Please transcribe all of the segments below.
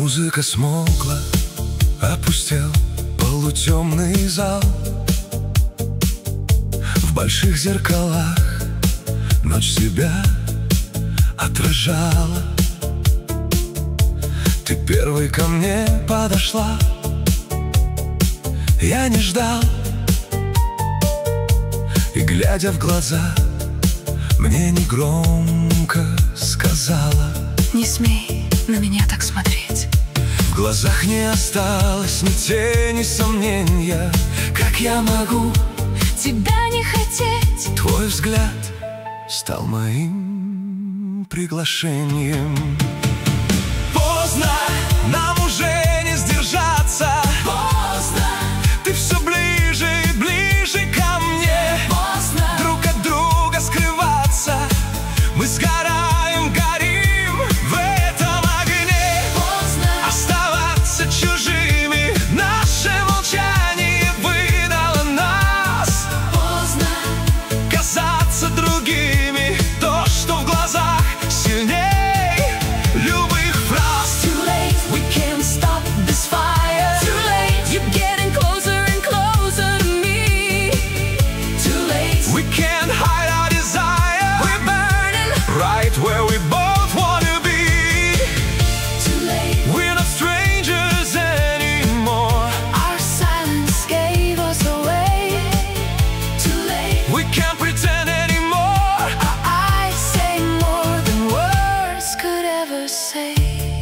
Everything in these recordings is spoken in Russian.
Музыка смолкла, опустел полутемный зал. В больших зеркалах ночь себя отражала. Ты первой ко мне подошла, я не ждал. И, глядя в глаза, мне негромко сказала: не смей на меня так смотреть. В глазах не осталось ни тени сомнения. Как я могу тебя не хотеть? Твой взгляд стал моим приглашением. Поздно, нам уже не сдержаться. Поздно, ты все ближе и ближе ко мне. поздно, друг от друга скрываться. Мы сгораем, горим в этом огне. поздно, Оставаться чужими, наше молчание выдало нас. поздно, Казаться другими, то, что в глазах сильней любых фраз. too late, we can't stop this fire. Too late, you're getting closer and closer to me. Too late, We can't hide our desire. we're burning. Right where we both wanna be. Too late, We're not strangers anymore. our silence gave us away. Too late, We can't pretend anymore. our eyes say more than words could ever say.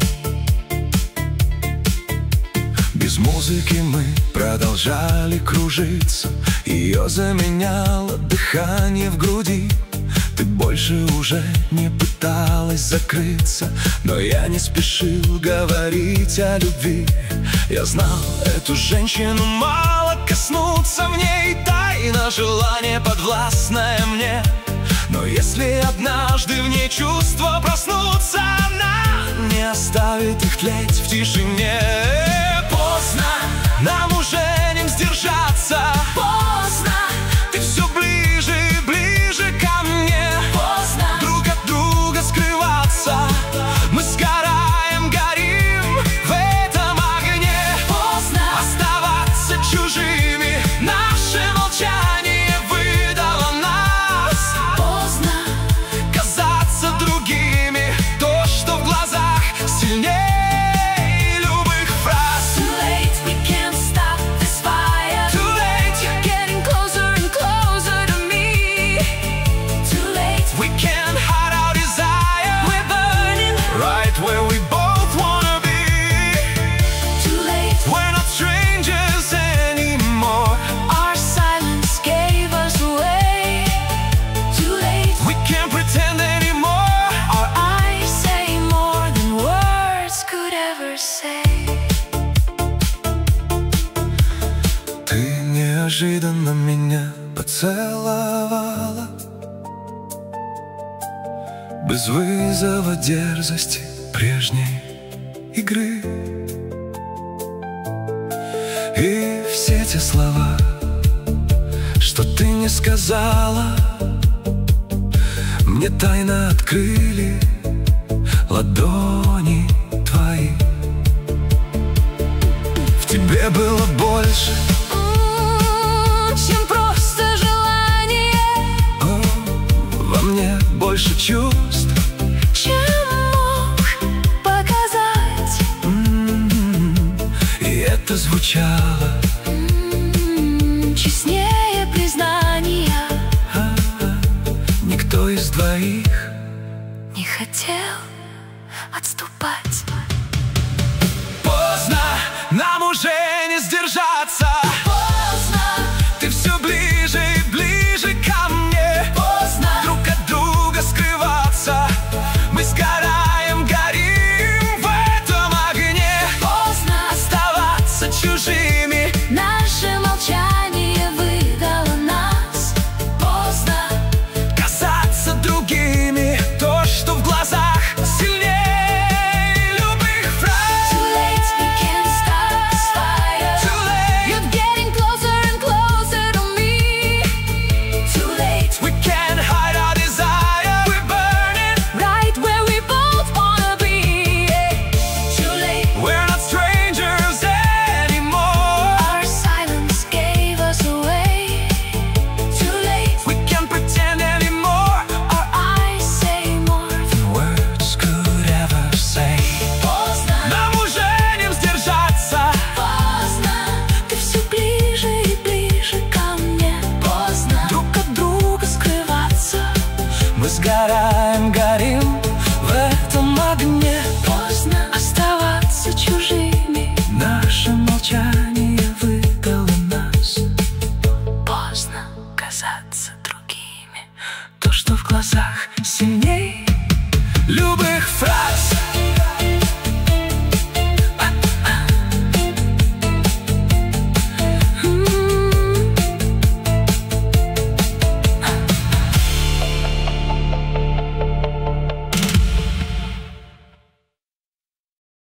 Без музыки мы продолжали кружиться. Ее заменяло дыхание в груди. Ты больше уже не пыталась закрыться, но я не спешил говорить о любви. Я знал эту женщину, мало коснуться в ней тайна желание подвластное мне. Но если однажды в ней чувства проснутся, она не оставит их тлеть в тишине. Поздно, нам уже не сдержаться. Поздно, Ты все ближе и ближе ко мне. поздно, Друг от друга скрываться. Мы сгораем, горим в этом огне. поздно, Оставаться чужими, наше молчание выдало нас. поздно, Казаться другими, то, что в глазах сильнее любых фраз. too late, we can't stop this fire. Too late, You're getting closer and closer to me. Too late, we can't hide our desire. we're burning. Right where we both wanna be. Too late, We're not strangers anymore. our silence gave us away. Too late, We can't pretend anymore. our eyes say more than words could ever say. Ты неожиданно меня поцеловала, без вызова дерзости прежней игры. И все те слова, что ты не сказала, мне тайно открыли ладони твои. В тебе было больше, Чем просто желание, о, во мне больше чувств. чем мог показать. И это звучало